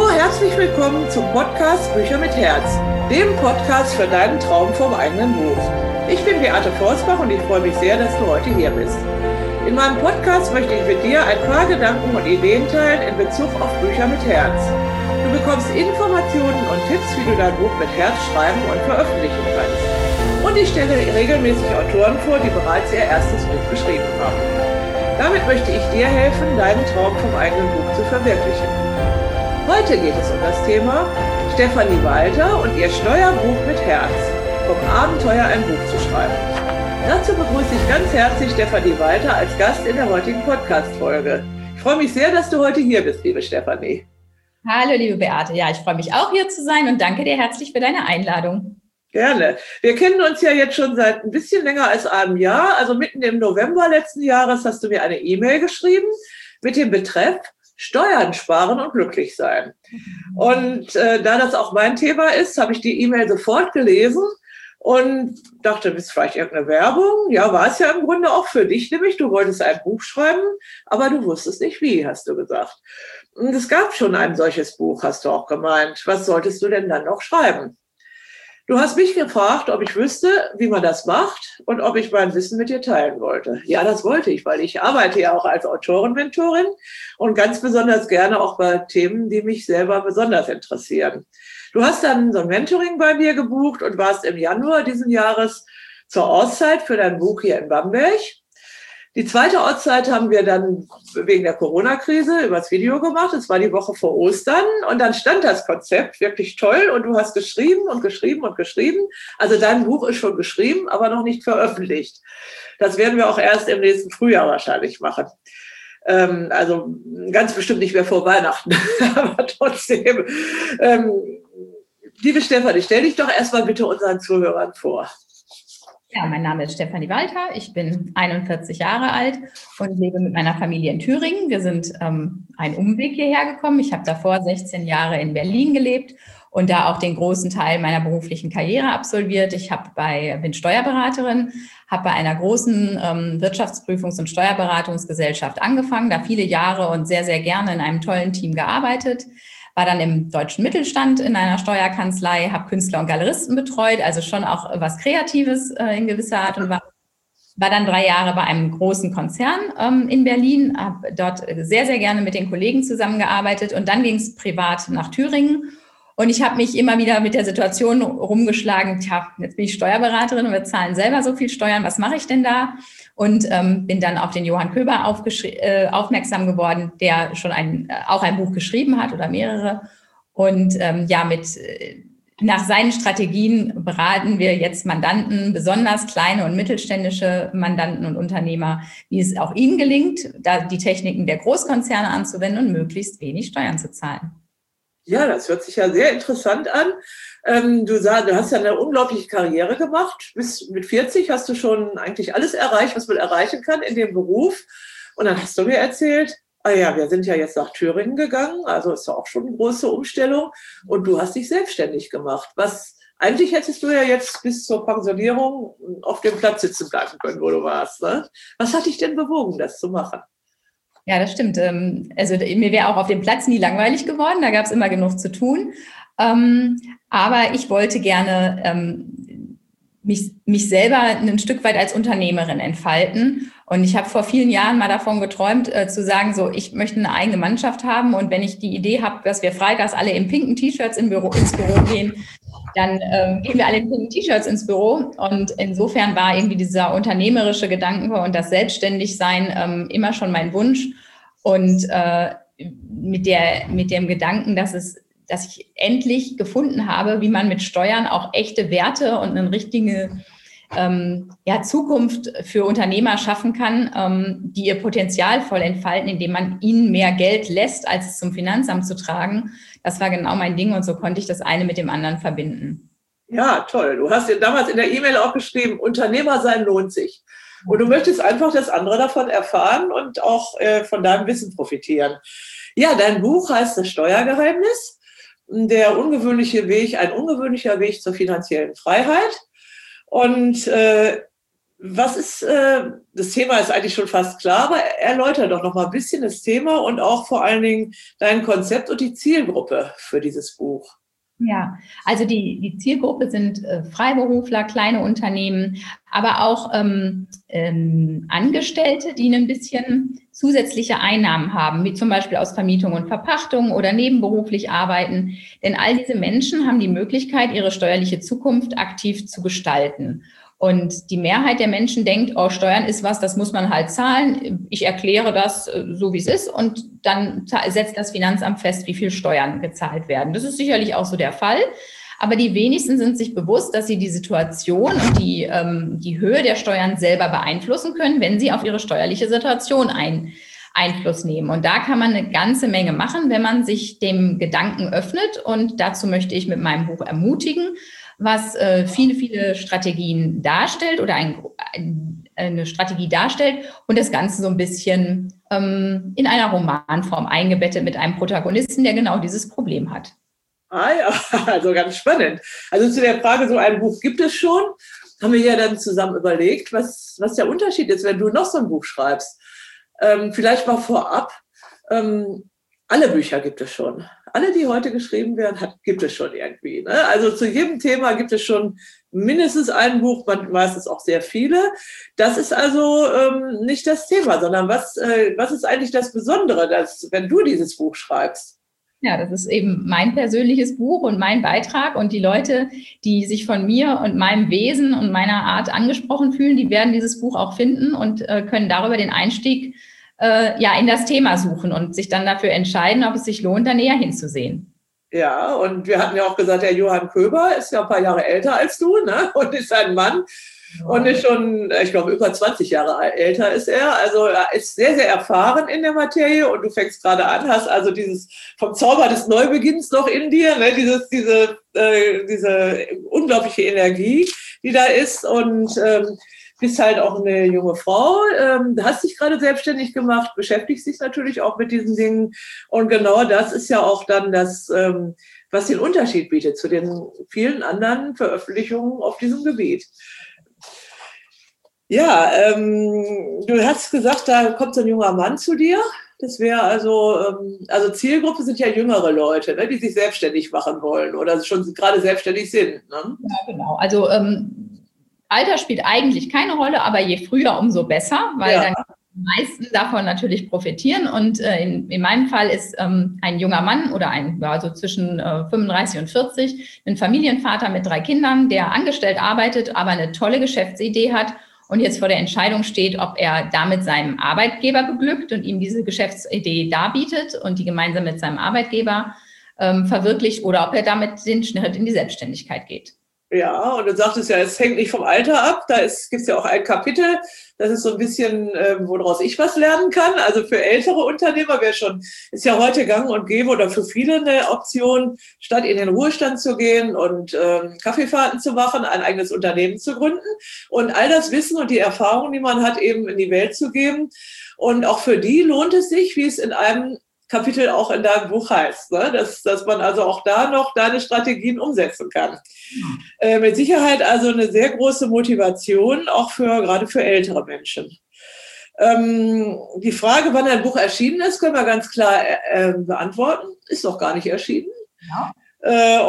Hallo, herzlich willkommen zum Podcast Bücher mit Herz, dem Podcast für deinen Traum vom eigenen Buch. Ich bin Beate Forsbach und ich freue mich sehr, dass du heute hier bist. In meinem Podcast möchte ich mit dir ein paar Gedanken und Ideen teilen in Bezug auf Bücher mit Herz. Du bekommst Informationen und Tipps, wie du dein Buch mit Herz schreiben und veröffentlichen kannst. Und ich stelle regelmäßig Autoren vor, die bereits ihr erstes Buch geschrieben haben. Damit möchte ich dir helfen, deinen Traum vom eigenen Buch zu verwirklichen. Heute geht es um das Thema Stefanie Walter und ihr Steuerbuch mit Herz. Vom Abenteuer ein Buch zu schreiben. Dazu begrüße ich ganz herzlich Stefanie Walter als Gast in der heutigen Podcast-Folge. Ich freue mich sehr, dass du heute hier bist, liebe Stefanie. Hallo, liebe Beate. Ja, ich freue mich auch, hier zu sein und danke dir herzlich für deine Einladung. Gerne. Wir kennen uns ja jetzt schon seit ein bisschen länger als einem Jahr. Also mitten im November letzten Jahres hast du mir eine E-Mail geschrieben mit dem Betreff Steuern sparen und glücklich sein. Und da das auch mein Thema ist, habe ich die E-Mail sofort gelesen und dachte, das ist vielleicht irgendeine Werbung. Ja, war es ja im Grunde auch für dich, nämlich du wolltest ein Buch schreiben, aber du wusstest nicht wie, hast du gesagt. Und es gab schon ein solches Buch, hast du auch gemeint. Was solltest du denn dann noch schreiben? Du hast mich gefragt, ob ich wüsste, wie man das macht und ob ich mein Wissen mit dir teilen wollte. Ja, das wollte ich, weil ich arbeite ja auch als Autorenmentorin und ganz besonders gerne auch bei Themen, die mich selber besonders interessieren. Du hast dann so ein Mentoring bei mir gebucht und warst im Januar diesen Jahres zur Auszeit für dein Buch hier in Bamberg. Die zweite Auszeit haben wir dann wegen der Corona-Krise übers Video gemacht. Es war die Woche vor Ostern und dann stand das Konzept wirklich toll und du hast geschrieben und geschrieben und geschrieben. Also dein Buch ist schon geschrieben, aber noch nicht veröffentlicht. Das werden wir auch erst im nächsten Frühjahr wahrscheinlich machen. Also ganz bestimmt nicht mehr vor Weihnachten, aber trotzdem. Liebe Stefanie, stell dich doch erstmal bitte unseren Zuhörern vor. Ja, mein Name ist Stefanie Walter, ich bin 41 Jahre alt und lebe mit meiner Familie in Thüringen. Wir sind einen Umweg hierher gekommen. Ich habe davor 16 Jahre in Berlin gelebt und da auch den großen Teil meiner beruflichen Karriere absolviert. Ich bin Steuerberaterin, habe bei einer großen Wirtschaftsprüfungs- und Steuerberatungsgesellschaft angefangen, da viele Jahre und sehr, sehr gerne in einem tollen Team gearbeitet. War dann im deutschen Mittelstand in einer Steuerkanzlei, habe Künstler und Galeristen betreut, also schon auch was Kreatives in gewisser Art und Weise. War dann 3 Jahre bei einem großen Konzern in Berlin, habe dort sehr, sehr gerne mit den Kollegen zusammengearbeitet und dann ging es privat nach Thüringen. Und ich habe mich immer wieder mit der Situation rumgeschlagen, jetzt bin ich Steuerberaterin und wir zahlen selber so viel Steuern, was mache ich denn da? Und bin dann auf den Johann Köber aufmerksam geworden, der schon auch ein Buch geschrieben hat oder mehrere. Und nach seinen Strategien beraten wir jetzt Mandanten, besonders kleine und mittelständische Mandanten und Unternehmer, wie es auch ihnen gelingt, da die Techniken der Großkonzerne anzuwenden und möglichst wenig Steuern zu zahlen. Ja, das hört sich ja sehr interessant an. Du hast ja eine unglaubliche Karriere gemacht. Bis mit 40 hast du schon eigentlich alles erreicht, was man erreichen kann in dem Beruf. Und dann hast du mir erzählt, wir sind ja jetzt nach Thüringen gegangen, also ist ja auch schon eine große Umstellung. Und du hast dich selbstständig gemacht. Eigentlich hättest du ja jetzt bis zur Pensionierung auf dem Platz sitzen bleiben können, wo du warst. Ne? Was hat dich denn bewogen, das zu machen? Ja, das stimmt. Also mir wäre auch auf dem Platz nie langweilig geworden. Da gab es immer genug zu tun. Aber ich wollte gerne mich selber ein Stück weit als Unternehmerin entfalten. Und ich habe vor vielen Jahren mal davon geträumt, zu sagen, so, ich möchte eine eigene Mannschaft haben. Und wenn ich die Idee habe, dass wir freitags alle in pinken T-Shirts ins Büro gehen, dann gehen wir alle in pinken T-Shirts ins Büro. Und insofern war irgendwie dieser unternehmerische Gedanke und das Selbstständigsein immer schon mein Wunsch. Und mit dem Gedanken, dass ich endlich gefunden habe, wie man mit Steuern auch echte Werte und eine richtige Zukunft für Unternehmer schaffen kann, die ihr Potenzial voll entfalten, indem man ihnen mehr Geld lässt, als es zum Finanzamt zu tragen. Das war genau mein Ding und so konnte ich das eine mit dem anderen verbinden. Ja, toll. Du hast ja damals in der E-Mail auch geschrieben, Unternehmer sein lohnt sich. Und du möchtest einfach, dass andere davon erfahren und auch von deinem Wissen profitieren. Ja, dein Buch heißt Das Steuergeheimnis. Ein ungewöhnlicher Weg zur finanziellen Freiheit. Und Was ist, das Thema ist eigentlich schon fast klar, aber erläutere doch noch mal ein bisschen das Thema und auch vor allen Dingen dein Konzept und die Zielgruppe für dieses Buch. Ja, also die Zielgruppe sind Freiberufler, kleine Unternehmen, aber auch Angestellte, die ein bisschen zusätzliche Einnahmen haben, wie zum Beispiel aus Vermietung und Verpachtung oder nebenberuflich arbeiten. Denn all diese Menschen haben die Möglichkeit, ihre steuerliche Zukunft aktiv zu gestalten. Und die Mehrheit der Menschen denkt, oh, Steuern ist was, das muss man halt zahlen. Ich erkläre das so, wie es ist, und dann setzt das Finanzamt fest, wie viel Steuern gezahlt werden. Das ist sicherlich auch so der Fall. Aber die wenigsten sind sich bewusst, dass sie die Situation und die Höhe der Steuern selber beeinflussen können, wenn sie auf ihre steuerliche Situation Einfluss nehmen. Und da kann man eine ganze Menge machen, wenn man sich dem Gedanken öffnet. Und dazu möchte ich mit meinem Buch ermutigen, was viele, viele Strategien darstellt oder eine Strategie darstellt und das Ganze so ein bisschen in einer Romanform eingebettet mit einem Protagonisten, der genau dieses Problem hat. Ah ja, also ganz spannend. Also zu der Frage, so ein Buch gibt es schon, haben wir ja dann zusammen überlegt, was der Unterschied ist, wenn du noch so ein Buch schreibst. Vielleicht mal vorab, alle Bücher gibt es schon. Alle, die heute geschrieben werden, gibt es schon irgendwie. Ne? Also zu jedem Thema gibt es schon mindestens ein Buch, meistens auch sehr viele. Das ist also nicht das Thema, sondern was ist eigentlich das Besondere, wenn du dieses Buch schreibst? Ja, das ist eben mein persönliches Buch und mein Beitrag. Und die Leute, die sich von mir und meinem Wesen und meiner Art angesprochen fühlen, die werden dieses Buch auch finden und können darüber den Einstieg in das Thema suchen und sich dann dafür entscheiden, ob es sich lohnt, da näher hinzusehen. Ja, und wir hatten ja auch gesagt, der Johann Köber ist ja ein paar Jahre älter als du, ne? Und ist ein Mann und ist schon, ich glaube, über 20 Jahre älter ist er. Also er ist sehr, sehr erfahren in der Materie und du fängst gerade an, hast also dieses vom Zauber des Neubeginns noch in dir, ne? Diese unglaubliche Energie, die da ist, und bist halt auch eine junge Frau, hast dich gerade selbstständig gemacht, beschäftigst dich natürlich auch mit diesen Dingen. Und genau das ist ja auch dann das, was den Unterschied bietet zu den vielen anderen Veröffentlichungen auf diesem Gebiet. Ja, du hast gesagt, da kommt so ein junger Mann zu dir. Das wäre also Zielgruppe sind ja jüngere Leute, ne, die sich selbstständig machen wollen oder schon gerade selbstständig sind. Ne? Ja, genau. Also Alter spielt eigentlich keine Rolle, aber je früher, umso besser, weil dann die meisten davon natürlich profitieren. Und in meinem Fall ist ein junger Mann oder so zwischen 35 und 40, ein Familienvater mit 3 Kindern, der angestellt arbeitet, aber eine tolle Geschäftsidee hat und jetzt vor der Entscheidung steht, ob er damit seinem Arbeitgeber beglückt und ihm diese Geschäftsidee darbietet und die gemeinsam mit seinem Arbeitgeber verwirklicht, oder ob er damit den Schritt in die Selbstständigkeit geht. Ja, und du sagtest ja, es hängt nicht vom Alter ab. Da gibt es ja auch ein Kapitel, das ist so ein bisschen, woraus ich was lernen kann. Also für ältere Unternehmer ist ja heute gang und gäbe oder für viele eine Option, statt in den Ruhestand zu gehen und Kaffeefahrten zu machen, ein eigenes Unternehmen zu gründen und all das Wissen und die Erfahrung, die man hat, eben in die Welt zu geben. Und auch für die lohnt es sich, wie es in einem Kapitel auch in deinem Buch heißt, ne? Dass man also auch da noch deine Strategien umsetzen kann. Mit Sicherheit also eine sehr große Motivation, auch gerade für ältere Menschen. Die Frage, wann ein Buch erschienen ist, können wir ganz klar beantworten. Ist noch gar nicht erschienen. Ja.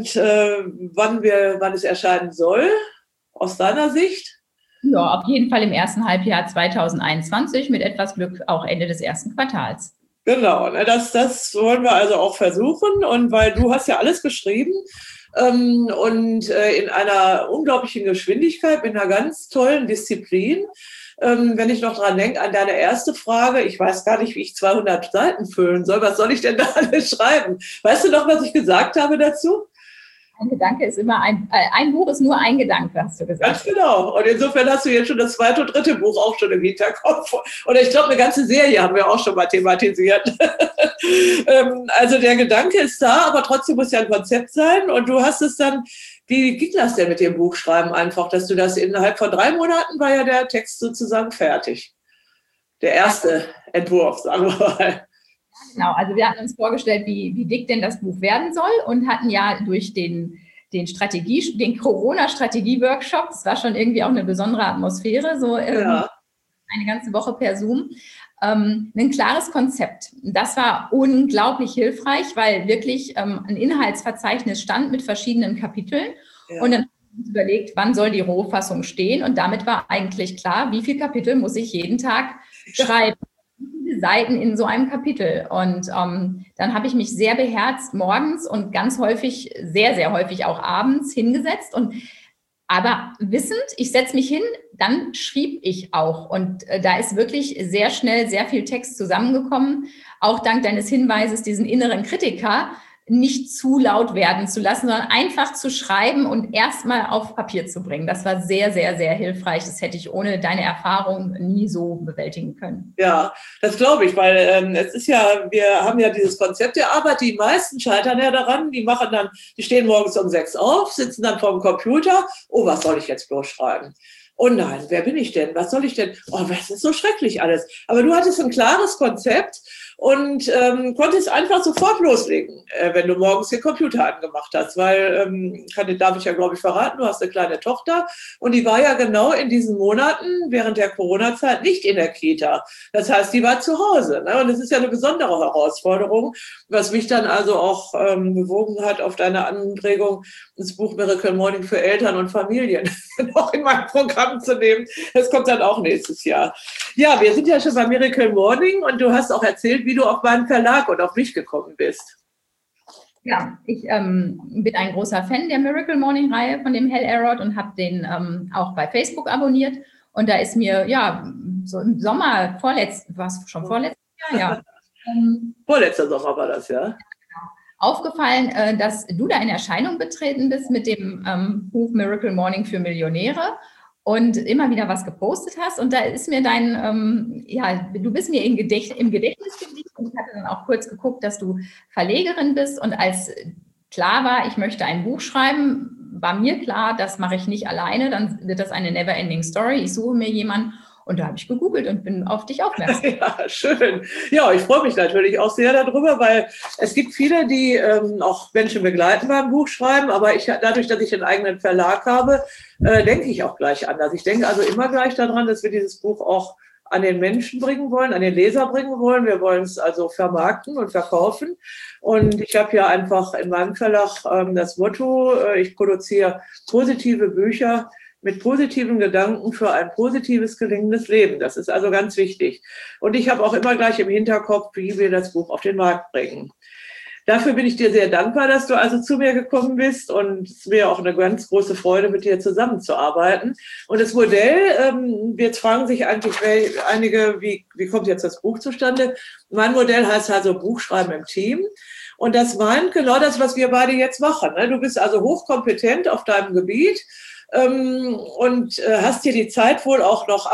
Wann es erscheinen soll, aus deiner Sicht? Ja, auf jeden Fall im ersten Halbjahr 2021, mit etwas Glück auch Ende des ersten Quartals. Genau, das wollen wir also auch versuchen, und weil du hast ja alles geschrieben und in einer unglaublichen Geschwindigkeit, mit einer ganz tollen Disziplin. Wenn ich noch dran denke, an deine erste Frage, ich weiß gar nicht, wie ich 200 Seiten füllen soll, was soll ich denn da alles schreiben? Weißt du noch, was ich gesagt habe dazu? Ein Gedanke ist immer ein Buch ist nur ein Gedanke, hast du gesagt. Ganz genau. Und insofern hast du jetzt schon das 2. und 3. Buch auch schon im Hinterkopf. Oder ich glaube, eine ganze Serie haben wir auch schon mal thematisiert. Also der Gedanke ist da, aber trotzdem muss ja ein Konzept sein. Und du hast es dann, wie ging das denn mit dem Buchschreiben einfach, dass du das innerhalb von 3 Monaten war ja der Text sozusagen fertig. Der erste Entwurf, sagen wir mal. Genau, also wir hatten uns vorgestellt, wie dick denn das Buch werden soll, und hatten ja durch den den Corona-Strategie-Workshop. Das war schon irgendwie auch eine besondere Atmosphäre, so eine ganze Woche per Zoom. Ein klares Konzept. Das war unglaublich hilfreich, weil wirklich ein Inhaltsverzeichnis stand mit verschiedenen Kapiteln. Ja. Und dann haben wir uns überlegt, wann soll die Rohfassung stehen? Und damit war eigentlich klar, wie viele Kapitel muss ich jeden Tag schreiben. Wie viele Seiten in so einem Kapitel? Und dann habe ich mich sehr beherzt morgens und ganz häufig, sehr, sehr häufig auch abends hingesetzt aber wissend, ich setze mich hin, dann schrieb ich auch. Und da ist wirklich sehr schnell sehr viel Text zusammengekommen. Auch dank deines Hinweises, diesen inneren Kritiker nicht zu laut werden zu lassen, sondern einfach zu schreiben und erstmal auf Papier zu bringen. Das war sehr, sehr, sehr hilfreich. Das hätte ich ohne deine Erfahrung nie so bewältigen können. Ja, das glaube ich, weil es ist ja, wir haben ja dieses Konzept der Arbeit, die meisten scheitern ja daran, die stehen morgens um 6 auf, sitzen dann vor dem Computer, oh, was soll ich jetzt bloß schreiben? Oh nein, wer bin ich denn? Was soll ich denn? Oh, das ist so schrecklich alles. Aber du hattest ein klares Konzept und konntest einfach sofort loslegen, wenn du morgens den Computer angemacht hast. Weil, darf ich ja, glaube ich, verraten, du hast eine kleine Tochter und die war ja genau in diesen Monaten während der Corona-Zeit nicht in der Kita. Das heißt, die war zu Hause. Ne? Und das ist ja eine besondere Herausforderung, was mich dann also auch bewogen hat, auf deine Anregung, das Buch Miracle Morning für Eltern und Familien noch in mein Programm zu nehmen. Das kommt dann auch nächstes Jahr. Ja, wir sind ja schon bei Miracle Morning und du hast auch erzählt, wie du auf meinen Verlag und auf mich gekommen bist. Ja, ich bin ein großer Fan der Miracle Morning Reihe von dem Hal Elrod und habe den auch bei Facebook abonniert. Und da ist mir, ja, so im Sommer, war es schon vorletztes Jahr? Ja. Vorletzter Sommer war das, ja. Aufgefallen, dass du da in Erscheinung getreten bist mit dem Buch Miracle Morning für Millionäre und immer wieder was gepostet hast. Und da ist mir du bist mir im Gedächtnis geblieben und ich hatte dann auch kurz geguckt, dass du Verlegerin bist. Und als klar war, ich möchte ein Buch schreiben, war mir klar, das mache ich nicht alleine, dann wird das eine Never-Ending Story. Ich suche mir jemanden. Und da habe ich gegoogelt und bin auf dich aufmerksam. Ja, schön. Ja, ich freue mich natürlich auch sehr darüber, weil es gibt viele, die auch Menschen begleiten beim Buchschreiben, aber dadurch, dass ich einen eigenen Verlag habe, denke ich auch gleich anders. Ich denke also immer gleich daran, dass wir dieses Buch auch an den Menschen bringen wollen, an den Leser bringen wollen. Wir wollen es also vermarkten und verkaufen. Und ich habe ja einfach in meinem Verlag das Motto, ich produziere positive Bücher mit positiven Gedanken für ein positives, gelingendes Leben. Das ist also ganz wichtig. Und ich habe auch immer gleich im Hinterkopf, wie wir das Buch auf den Markt bringen. Dafür bin ich dir sehr dankbar, dass du also zu mir gekommen bist und es ist mir auch eine ganz große Freude, mit dir zusammenzuarbeiten. Und das Modell, jetzt fragen sich eigentlich einige, wie kommt jetzt das Buch zustande? Mein Modell heißt also Buchschreiben im Team. Und das meint genau das, was wir beide jetzt machen. Du bist also hochkompetent auf deinem Gebiet und hast dir die Zeit wohl auch noch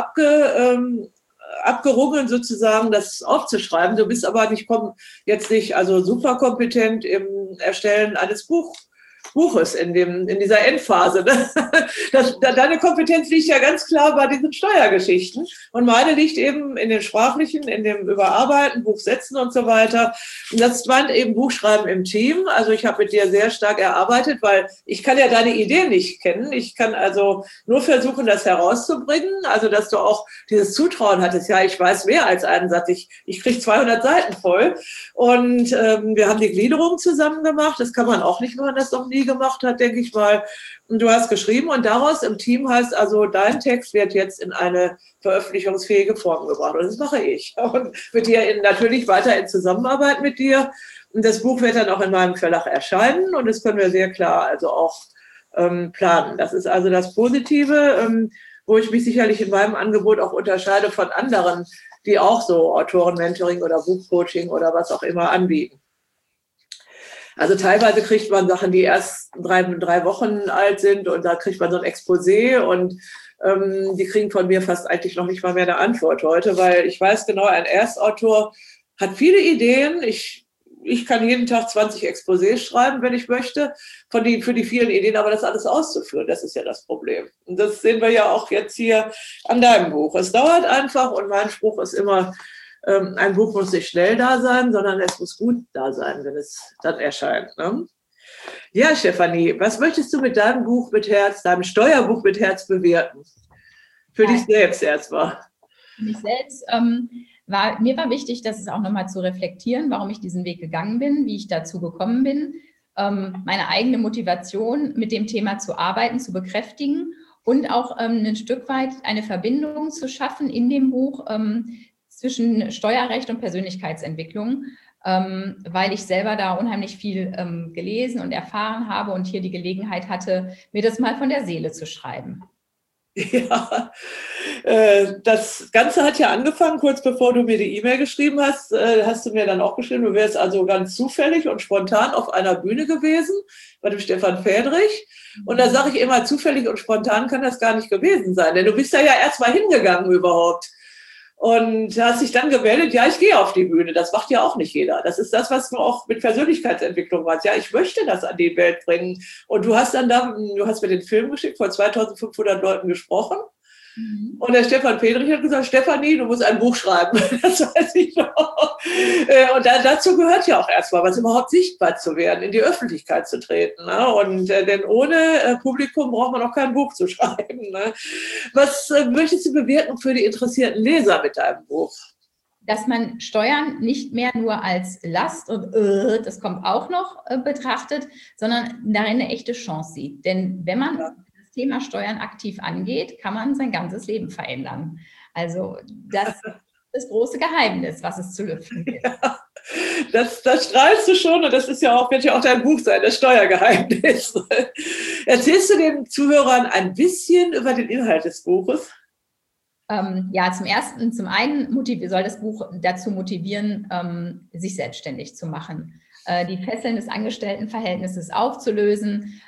abgerungen, sozusagen, das aufzuschreiben. Du bist aber jetzt nicht also super kompetent im Erstellen eines Buches in dieser Endphase. Deine Kompetenz liegt ja ganz klar bei diesen Steuergeschichten und meine liegt eben in den sprachlichen, in dem Überarbeiten, Buchsetzen und so weiter. Und das meint eben Buchschreiben im Team. Also ich habe mit dir sehr stark erarbeitet, weil ich kann ja deine Ideen nicht kennen. Ich kann also nur versuchen, das herauszubringen. Also dass du auch dieses Zutrauen hattest. Ja, ich weiß mehr als einen Satz. Ich kriege 200 Seiten voll. Und wir haben die Gliederung zusammen gemacht. Das kann man auch nicht machen, das noch nie gemacht hat, denke ich mal. Und du hast geschrieben und daraus im Team heißt also, dein Text wird jetzt in eine veröffentlichungsfähige Form gebracht. Und das mache ich. Und mit dir natürlich weiter in Zusammenarbeit mit dir. Und das Buch wird dann auch in meinem Verlag erscheinen und das können wir sehr klar also auch planen. Das ist also das Positive, wo ich mich sicherlich in meinem Angebot auch unterscheide von anderen, die auch so Autoren-Mentoring oder Buchcoaching oder was auch immer anbieten. Also teilweise kriegt man Sachen, die erst drei Wochen alt sind und da kriegt man so ein Exposé und die kriegen von mir fast eigentlich noch nicht mal mehr eine Antwort heute, weil ich weiß genau, ein Erstautor hat viele Ideen. Ich kann jeden Tag 20 Exposés schreiben, wenn ich möchte, für die vielen Ideen, aber das alles auszuführen, das ist ja das Problem. Und das sehen wir ja auch jetzt hier an deinem Buch. Es dauert einfach und mein Spruch ist immer, ein Buch muss nicht schnell da sein, sondern es muss gut da sein, wenn es dann erscheint. Ne? Ja, Stefanie, was möchtest du mit deinem Buch mit Herz, deinem Steuerbuch mit Herz bewirken? Für dich selbst erstmal. Für mich selbst mir war wichtig, das ist auch nochmal zu reflektieren, warum ich diesen Weg gegangen bin, wie ich dazu gekommen bin, meine eigene Motivation mit dem Thema zu arbeiten, zu bekräftigen und auch ein Stück weit eine Verbindung zu schaffen in dem Buch zwischen Steuerrecht und Persönlichkeitsentwicklung, weil ich selber da unheimlich viel gelesen und erfahren habe und hier die Gelegenheit hatte, mir das mal von der Seele zu schreiben. Ja, das Ganze hat ja angefangen, kurz bevor du mir die E-Mail geschrieben hast, hast du mir dann auch geschrieben, du wärst also ganz zufällig und spontan auf einer Bühne gewesen, bei dem Stefan Fädrich. Und da sage ich immer, zufällig und spontan kann das gar nicht gewesen sein, denn du bist da ja erst mal hingegangen überhaupt. Und hast dich dann gemeldet, ja, ich gehe auf die Bühne. Das macht ja auch nicht jeder. Das ist das, was du auch mit Persönlichkeitsentwicklung machst. Ja, ich möchte das an die Welt bringen. Und du hast mir den Film geschickt, vor 2500 Leuten gesprochen. Und der Stefan Fädrich hat gesagt, Stefanie, du musst ein Buch schreiben. Das weiß ich noch. Und dazu gehört ja auch erstmal, was überhaupt sichtbar zu werden, in die Öffentlichkeit zu treten. Ne? Und denn ohne Publikum braucht man auch kein Buch zu schreiben. Ne? Was möchtest du bewirken für die interessierten Leser mit deinem Buch? Dass man Steuern nicht mehr nur als Last und das kommt auch noch betrachtet, sondern darin eine echte Chance sieht. Denn wenn man das Thema Steuern aktiv angeht, kann man sein ganzes Leben verändern. Also das ist das große Geheimnis, was es zu lüften gibt. Ja, das strahlst du schon und das ist ja auch, wird ja auch dein Buch sein, das Steuergeheimnis. Erzählst du den Zuhörern ein bisschen über den Inhalt des Buches? Ja, zum einen soll das Buch dazu motivieren, sich selbstständig zu machen, die Fesseln des Angestelltenverhältnisses aufzulösen,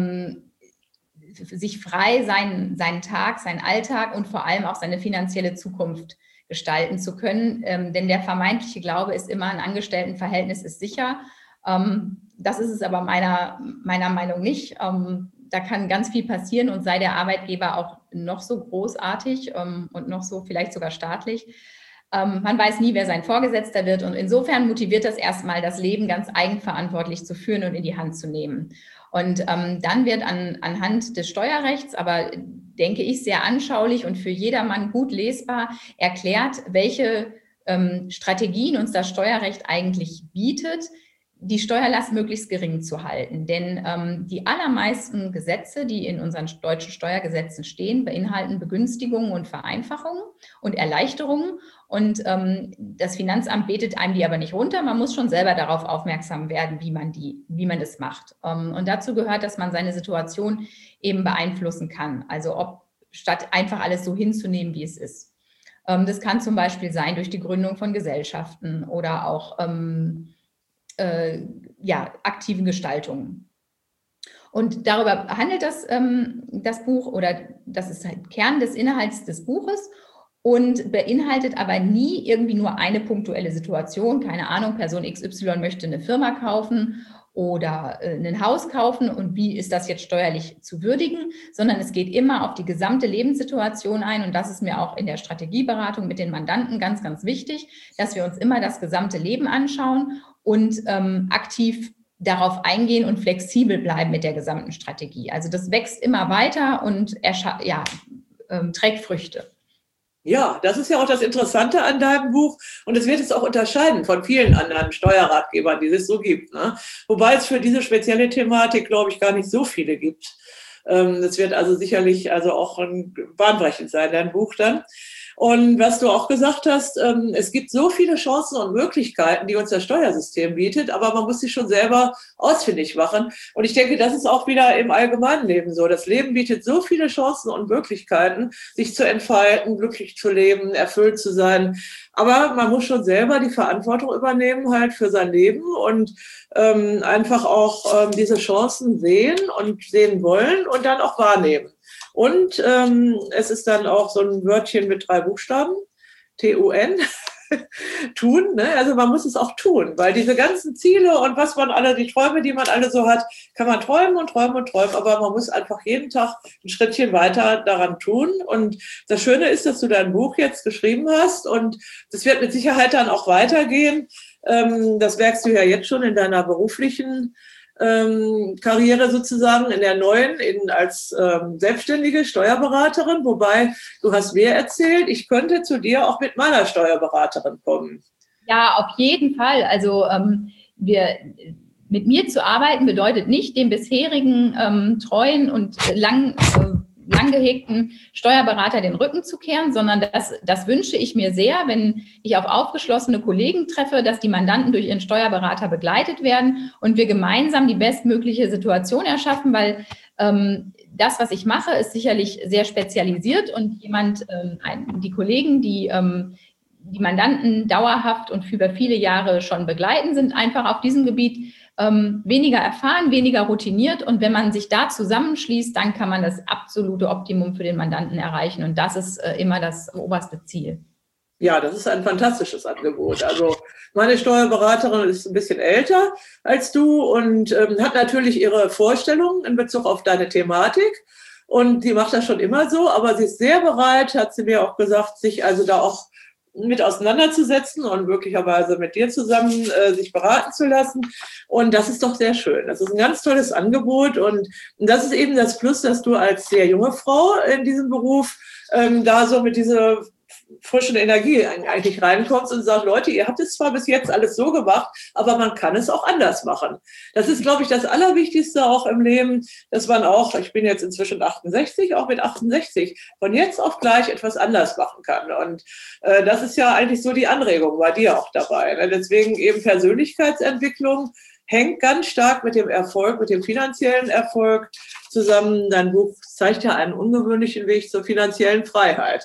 sich frei seinen Tag, seinen Alltag und vor allem auch seine finanzielle Zukunft gestalten zu können. Denn der vermeintliche Glaube ist immer, ein Angestelltenverhältnis ist sicher. Das ist es aber meiner Meinung nicht. Da kann ganz viel passieren und sei der Arbeitgeber auch noch so großartig und noch so vielleicht sogar staatlich. Man weiß nie, wer sein Vorgesetzter wird. Und insofern motiviert das erstmal, das Leben ganz eigenverantwortlich zu führen und in die Hand zu nehmen. Und dann wird anhand des Steuerrechts, aber denke ich sehr anschaulich und für jedermann gut lesbar, erklärt, welche Strategien uns das Steuerrecht eigentlich bietet, die Steuerlast möglichst gering zu halten. Denn die allermeisten Gesetze, die in unseren deutschen Steuergesetzen stehen, beinhalten Begünstigungen und Vereinfachungen und Erleichterungen. Und das Finanzamt betet einem die aber nicht runter. Man muss schon selber darauf aufmerksam werden, wie man das macht. Und dazu gehört, dass man seine Situation eben beeinflussen kann. Also statt einfach alles so hinzunehmen, wie es ist. Das kann zum Beispiel sein durch die Gründung von Gesellschaften oder auch aktiven Gestaltungen. Und darüber handelt das Buch, oder das ist halt Kern des Inhalts des Buches und beinhaltet aber nie irgendwie nur eine punktuelle Situation. Keine Ahnung, Person XY möchte eine Firma kaufen oder ein Haus kaufen und wie ist das jetzt steuerlich zu würdigen, sondern es geht immer auf die gesamte Lebenssituation ein und das ist mir auch in der Strategieberatung mit den Mandanten ganz, ganz wichtig, dass wir uns immer das gesamte Leben anschauen und aktiv darauf eingehen und flexibel bleiben mit der gesamten Strategie. Also das wächst immer weiter und trägt Früchte. Ja, das ist ja auch das Interessante an deinem Buch und es wird es auch unterscheiden von vielen anderen Steuerratgebern, die es so gibt. Ne? Wobei es für diese spezielle Thematik, glaube ich, gar nicht so viele gibt. Es wird also sicherlich auch bahnbrechend sein, dein Buch dann. Und was du auch gesagt hast, es gibt so viele Chancen und Möglichkeiten, die uns das Steuersystem bietet, aber man muss sie schon selber ausfindig machen. Und ich denke, das ist auch wieder im allgemeinen Leben so. Das Leben bietet so viele Chancen und Möglichkeiten, sich zu entfalten, glücklich zu leben, erfüllt zu sein. Aber man muss schon selber die Verantwortung übernehmen halt für sein Leben und einfach auch diese Chancen sehen und sehen wollen und dann auch wahrnehmen. Und es ist dann auch so ein Wörtchen mit 3 Buchstaben, TUN, tun. Ne? Also man muss es auch tun, weil diese ganzen Ziele und die Träume, die man alle so hat, kann man träumen und träumen und träumen, aber man muss einfach jeden Tag ein Schrittchen weiter daran tun. Und das Schöne ist, dass du dein Buch jetzt geschrieben hast und das wird mit Sicherheit dann auch weitergehen. Das merkst du ja jetzt schon in deiner beruflichen Karriere sozusagen in der neuen, als selbstständige Steuerberaterin, wobei du hast mir erzählt, ich könnte zu dir auch mit meiner Steuerberaterin kommen. Ja, auf jeden Fall. Also mit mir zu arbeiten bedeutet nicht, dem bisherigen treuen und lang gehegten Steuerberater den Rücken zu kehren, sondern das wünsche ich mir sehr, wenn ich auf aufgeschlossene Kollegen treffe, dass die Mandanten durch ihren Steuerberater begleitet werden und wir gemeinsam die bestmögliche Situation erschaffen, weil das, was ich mache, ist sicherlich sehr spezialisiert und die Kollegen, die Mandanten dauerhaft und über viele Jahre schon begleiten, sind einfach auf diesem Gebiet weniger erfahren, weniger routiniert. Und wenn man sich da zusammenschließt, dann kann man das absolute Optimum für den Mandanten erreichen. Und das ist immer das oberste Ziel. Ja, das ist ein fantastisches Angebot. Also meine Steuerberaterin ist ein bisschen älter als du und hat natürlich ihre Vorstellungen in Bezug auf deine Thematik. Und die macht das schon immer so, aber sie ist sehr bereit, hat sie mir auch gesagt, sich also da auch mit auseinanderzusetzen und möglicherweise mit dir zusammen sich beraten zu lassen. Und das ist doch sehr schön. Das ist ein ganz tolles Angebot. Und das ist eben das Plus, dass du als sehr junge Frau in diesem Beruf da so mit dieser frischen Energie eigentlich reinkommst und sagst, Leute, ihr habt es zwar bis jetzt alles so gemacht, aber man kann es auch anders machen. Das ist, glaube ich, das Allerwichtigste auch im Leben, dass man auch, ich bin jetzt inzwischen 68, auch mit 68 von jetzt auf gleich etwas anders machen kann. Und das ist ja eigentlich so die Anregung bei dir auch dabei. Ne? Deswegen eben Persönlichkeitsentwicklung hängt ganz stark mit dem Erfolg, mit dem finanziellen Erfolg zusammen. Dein Buch zeigt ja einen ungewöhnlichen Weg zur finanziellen Freiheit.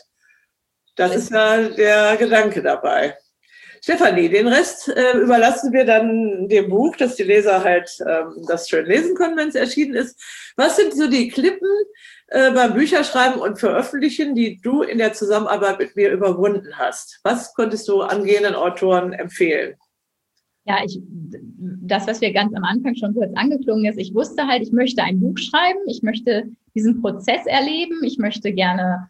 Das ist ja der Gedanke dabei. Stefanie, den Rest überlassen wir dann dem Buch, dass die Leser halt das schön lesen können, wenn es erschienen ist. Was sind so die Klippen beim Bücherschreiben und Veröffentlichen, die du in der Zusammenarbeit mit mir überwunden hast? Was könntest du angehenden Autoren empfehlen? Ja, das, was wir ganz am Anfang schon kurz angeklungen ist, ich wusste halt, ich möchte ein Buch schreiben, ich möchte diesen Prozess erleben, ich möchte gerne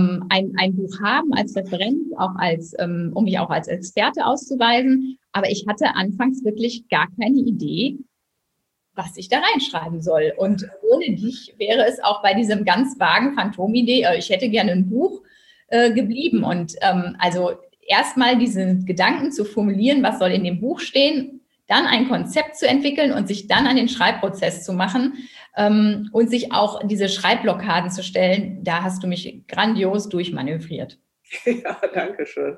ein Buch haben als Referenz, auch um mich auch als Experte auszuweisen. Aber ich hatte anfangs wirklich gar keine Idee, was ich da reinschreiben soll. Und ohne dich wäre es auch bei diesem ganz vagen Phantomidee, ich hätte gerne ein Buch geblieben. Und also erstmal diese Gedanken zu formulieren, was soll in dem Buch stehen, dann ein Konzept zu entwickeln und sich dann an den Schreibprozess zu machen und sich auch diese Schreibblockaden zu stellen, da hast du mich grandios durchmanövriert. Ja, danke schön.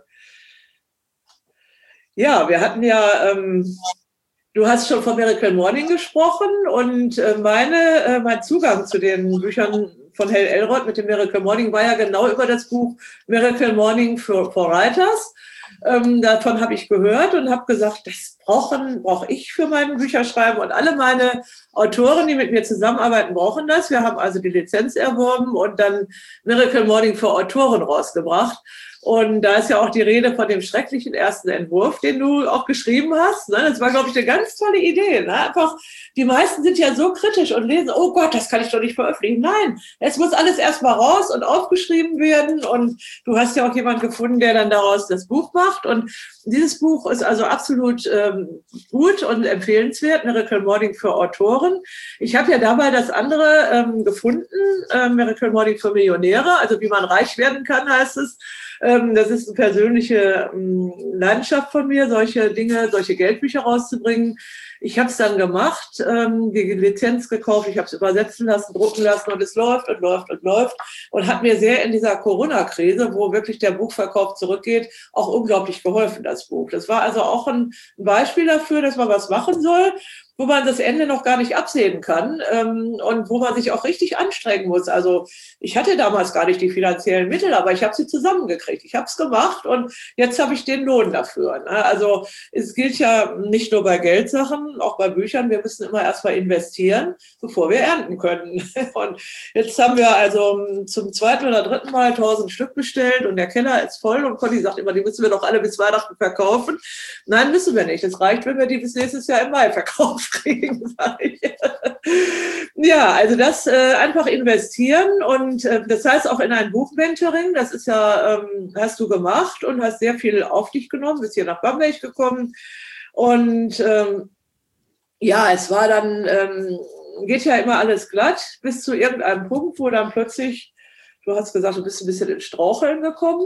Ja, wir hatten ja, du hast schon von Miracle Morning gesprochen und mein Zugang zu den Büchern von Hal Elrod mit dem Miracle Morning war ja genau über das Buch Miracle Morning for Writers. Davon habe ich gehört und habe gesagt, das brauche ich für mein Bücherschreiben und alle meine Autoren, die mit mir zusammenarbeiten, brauchen das. Wir haben also die Lizenz erworben und dann Miracle Morning für Autoren rausgebracht. Und da ist ja auch die Rede von dem schrecklichen ersten Entwurf, den du auch geschrieben hast. Das war, glaube ich, eine ganz tolle Idee. Einfach, die meisten sind ja so kritisch und lesen, oh Gott, das kann ich doch nicht veröffentlichen. Nein, es muss alles erstmal raus und aufgeschrieben werden. Und du hast ja auch jemanden gefunden, der dann daraus das Buch macht. Und dieses Buch ist also absolut gut und empfehlenswert, Miracle Morning für Autoren. Ich habe ja dabei das andere gefunden, Miracle Morning für Millionäre, also wie man reich werden kann, heißt es. Das ist eine persönliche Leidenschaft von mir, solche Dinge, solche Geldbücher rauszubringen. Ich habe es dann gemacht, die Lizenz gekauft, ich habe es übersetzen lassen, drucken lassen und es läuft und läuft und läuft und hat mir sehr in dieser Corona-Krise, wo wirklich der Buchverkauf zurückgeht, auch unglaublich geholfen, das Buch. Das war also auch ein Beispiel dafür, dass man was machen soll, wo man das Ende noch gar nicht absehen kann und wo man sich auch richtig anstrengen muss. Also ich hatte damals gar nicht die finanziellen Mittel, aber ich habe sie zusammengekriegt. Ich habe es gemacht und jetzt habe ich den Lohn dafür. Ne? Also es gilt ja nicht nur bei Geldsachen, auch bei Büchern. Wir müssen immer erstmal investieren, bevor wir ernten können. Und jetzt haben wir also zum zweiten oder dritten Mal 1000 Stück bestellt und der Keller ist voll und Conny sagt immer, die müssen wir doch alle bis Weihnachten verkaufen. Nein, müssen wir nicht. Es reicht, wenn wir die bis nächstes Jahr im Mai verkaufen. Kriegen, sage ich. Ja, also das einfach investieren und das heißt auch in ein Buchmentoring, das ist ja, hast du gemacht und hast sehr viel auf dich genommen, bist hier nach Bamberg gekommen und ja, es war dann, geht ja immer alles glatt, bis zu irgendeinem Punkt, wo dann plötzlich, du hast gesagt, du bist ein bisschen ins Straucheln gekommen.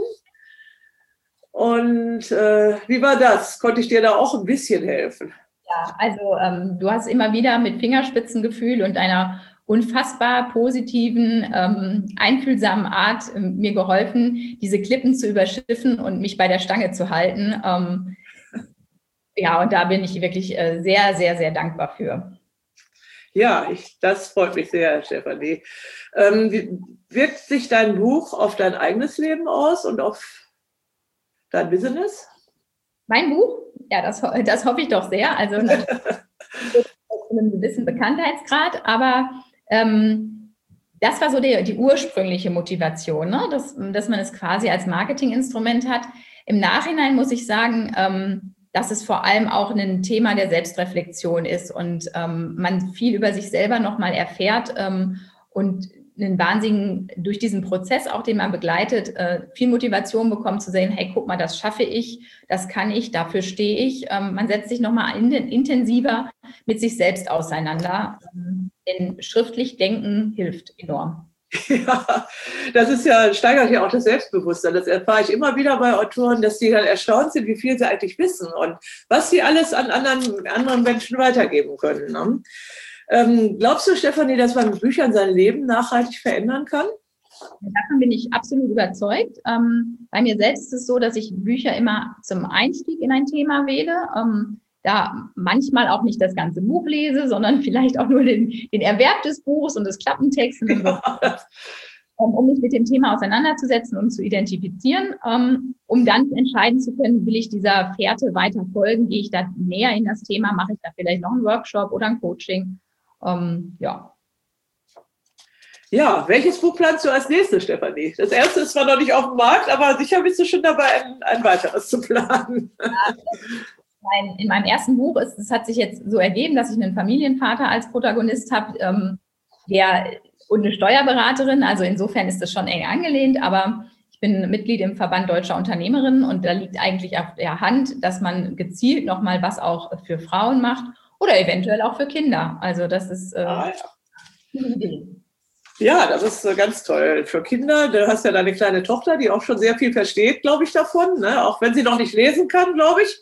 Und wie war das? Konnte ich dir da auch ein bisschen helfen? Ja, also du hast immer wieder mit Fingerspitzengefühl und einer unfassbar positiven, einfühlsamen Art mir geholfen, diese Klippen zu überschiffen und mich bei der Stange zu halten. Ja, und da bin ich wirklich sehr, sehr, sehr dankbar für. Ja, das freut mich sehr, Stefanie. Wie wirkt sich dein Buch auf dein eigenes Leben aus und auf dein Business? Mein Buch? Ja, das hoffe ich doch sehr. Also natürlich mit einem gewissen Bekanntheitsgrad, aber das war so die ursprüngliche Motivation, ne? Dass man es quasi als Marketinginstrument hat. Im Nachhinein muss ich sagen, dass es vor allem auch ein Thema der Selbstreflexion ist und man viel über sich selber nochmal erfährt und einen wahnsinnigen, durch diesen Prozess auch, den man begleitet, viel Motivation bekommt zu sehen, hey, guck mal, das schaffe ich, das kann ich, dafür stehe ich. Man setzt sich nochmal intensiver mit sich selbst auseinander. Denn schriftlich denken hilft enorm. Ja, das ist ja, steigert ja auch das Selbstbewusstsein. Das erfahre ich immer wieder bei Autoren, dass die dann erstaunt sind, wie viel sie eigentlich wissen und was sie alles an anderen Menschen weitergeben können. Ne? Glaubst du, Stefanie, dass man mit Büchern sein Leben nachhaltig verändern kann? Davon bin ich absolut überzeugt. Bei mir selbst ist es so, dass ich Bücher immer zum Einstieg in ein Thema wähle. Da manchmal auch nicht das ganze Buch lese, sondern vielleicht auch nur den Erwerb des Buchs und des Klappentext, um mich mit dem Thema auseinanderzusetzen und zu identifizieren, um dann entscheiden zu können, will ich dieser Fährte weiter folgen, gehe ich da näher in das Thema, mache ich da vielleicht noch einen Workshop oder ein Coaching. Ja. Ja, welches Buch planst du als nächstes, Stefanie? Das erste ist zwar noch nicht auf dem Markt, aber sicher bist du schon dabei, ein weiteres zu planen. Ja, in meinem ersten Buch, es hat sich jetzt so ergeben, dass ich einen Familienvater als Protagonist habe, und eine Steuerberaterin. Also insofern ist das schon eng angelehnt, aber ich bin Mitglied im Verband Deutscher Unternehmerinnen und da liegt eigentlich auf der Hand, dass man gezielt nochmal was auch für Frauen macht oder eventuell auch für Kinder. Also das ist eine Idee. Ja, das ist ganz toll. Für Kinder, du hast ja deine kleine Tochter, die auch schon sehr viel versteht, glaube ich, davon, ne? Auch wenn sie noch nicht lesen kann, glaube ich.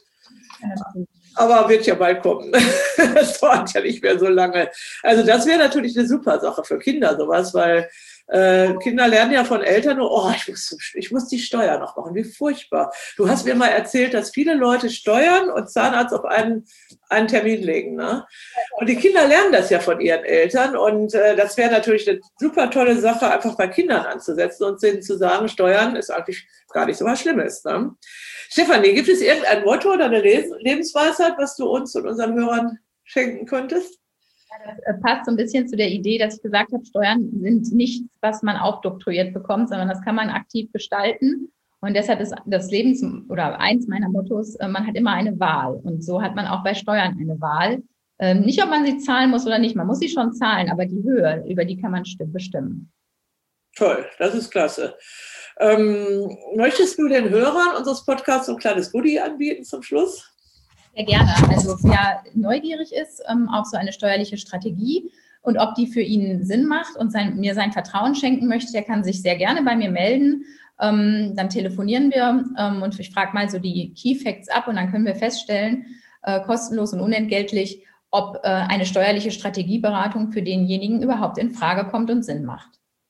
Aber wird ja bald kommen. Das dauert ja nicht mehr so lange. Also das wäre natürlich eine super Sache für Kinder, sowas, weil Kinder lernen ja von Eltern nur, oh, ich muss die Steuer noch machen, wie furchtbar. Du hast mir mal erzählt, dass viele Leute Steuern und Zahnarzt auf einen Termin legen. Ne? Und die Kinder lernen das ja von ihren Eltern und das wäre natürlich eine super tolle Sache, einfach bei Kindern anzusetzen und denen zu sagen, Steuern ist eigentlich gar nicht so was Schlimmes. Ne? Stefanie, gibt es irgendein Motto oder eine Lebensweisheit, was du uns und unseren Hörern schenken könntest? Das passt so ein bisschen zu der Idee, dass ich gesagt habe, Steuern sind nichts, was man aufdoktroyiert bekommt, sondern das kann man aktiv gestalten. Und deshalb ist das Lebens- oder eins meiner Mottos, man hat immer eine Wahl. Und so hat man auch bei Steuern eine Wahl. Nicht, ob man sie zahlen muss oder nicht. Man muss sie schon zahlen, aber die Höhe, über die kann man bestimmen. Toll, das ist klasse. Möchtest du den Hörern unseres Podcasts ein kleines Goodie anbieten zum Schluss? Sehr gerne. Also wer neugierig ist auf so eine steuerliche Strategie und ob die für ihn Sinn macht und mir sein Vertrauen schenken möchte, der kann sich sehr gerne bei mir melden. Dann telefonieren wir und ich frage mal so die Key Facts ab und dann können wir feststellen, kostenlos und unentgeltlich, ob eine steuerliche Strategieberatung für denjenigen überhaupt in Frage kommt und Sinn macht.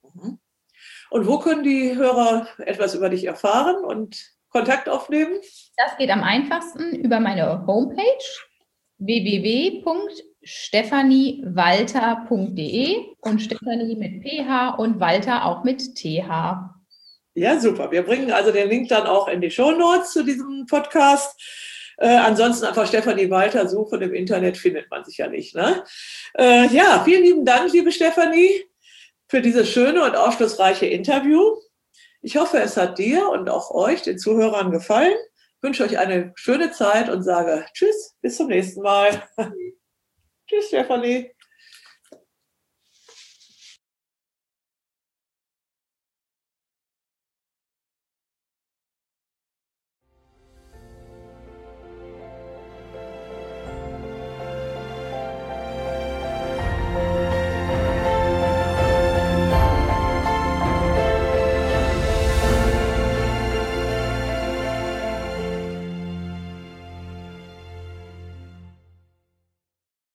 Und wo können die Hörer etwas über dich erfahren und Kontakt aufnehmen? Das geht am einfachsten über meine Homepage www.stephaniewalter.de und Stephanie mit PH und Walter auch mit TH. Ja, super. Wir bringen also den Link dann auch in die Shownotes zu diesem Podcast. Ansonsten einfach Stefanie Walter suchen im Internet, findet man sich ja nicht. Ne? Ja, vielen lieben Dank, liebe Stefanie, für dieses schöne und aufschlussreiche Interview. Ich hoffe, es hat dir und auch euch, den Zuhörern, gefallen. Ich wünsche euch eine schöne Zeit und sage Tschüss, bis zum nächsten Mal. Tschüss, Stefanie.